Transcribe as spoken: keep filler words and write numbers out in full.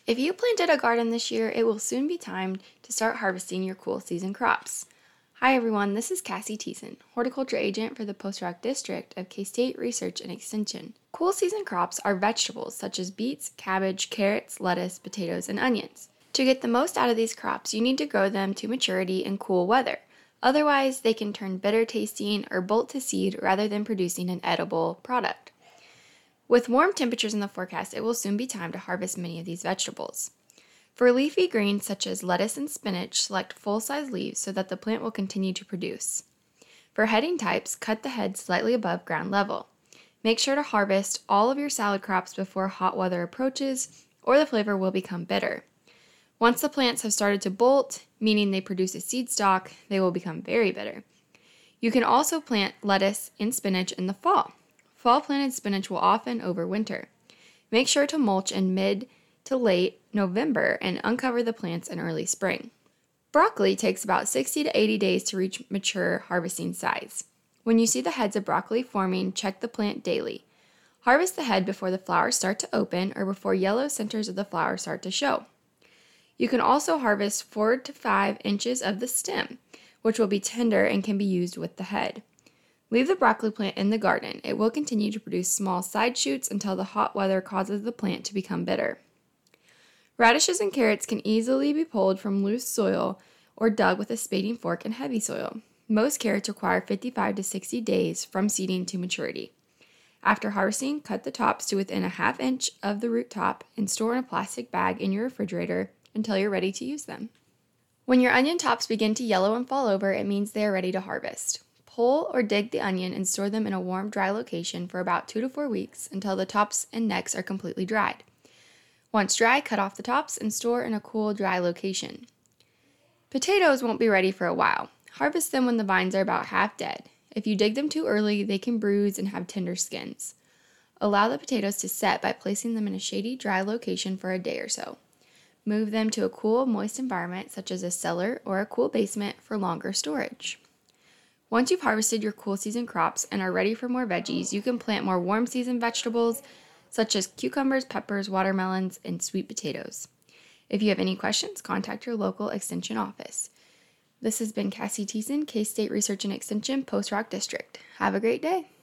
If you planted a garden this year, it will soon be time to start harvesting your cool season crops. Hi everyone, this is Cassie Thiessen, Horticulture Agent for the Post Rock District of K-State Research and Extension. Cool season crops are vegetables such as beets, cabbage, carrots, lettuce, potatoes, and onions. To get the most out of these crops, you need to grow them to maturity in cool weather. Otherwise, they can turn bitter tasting or bolt to seed rather than producing an edible product. With warm temperatures in the forecast, it will soon be time to harvest many of these vegetables. For leafy greens such as lettuce and spinach, select full-size leaves so that the plant will continue to produce. For heading types, cut the head slightly above ground level. Make sure to harvest all of your salad crops before hot weather approaches, or the flavor will become bitter. Once the plants have started to bolt, meaning they produce a seed stalk, they will become very bitter. You can also plant lettuce and spinach in the fall. Fall planted spinach will often overwinter. Make sure to mulch in mid to late November and uncover the plants in early spring. Broccoli takes about sixty to eighty days to reach mature harvesting size. When you see the heads of broccoli forming, check the plant daily. Harvest the head before the flowers start to open or before yellow centers of the flower start to show. You can also harvest four to five inches of the stem, which will be tender and can be used with the head. Leave the broccoli plant in the garden. It will continue to produce small side shoots until the hot weather causes the plant to become bitter. Radishes and carrots can easily be pulled from loose soil or dug with a spading fork in heavy soil. Most carrots require fifty-five to sixty days from seeding to maturity. After harvesting, cut the tops to within a half inch of the root top and store in a plastic bag in your refrigerator until you're ready to use them. When your onion tops begin to yellow and fall over, it means they are ready to harvest. Pull or dig the onion and store them in a warm, dry location for about two to four weeks until the tops and necks are completely dried. Once dry, cut off the tops and store in a cool, dry location. Potatoes won't be ready for a while. Harvest them when the vines are about half dead. If you dig them too early, they can bruise and have tender skins. Allow the potatoes to set by placing them in a shady, dry location for a day or so. Move them to a cool, moist environment such as a cellar or a cool basement for longer storage. Once you've harvested your cool season crops and are ready for more veggies, you can plant more warm season vegetables such as cucumbers, peppers, watermelons, and sweet potatoes. If you have any questions, contact your local extension office. This has been Cassie Thiessen, K-State Research and Extension, Post Rock District. Have a great day.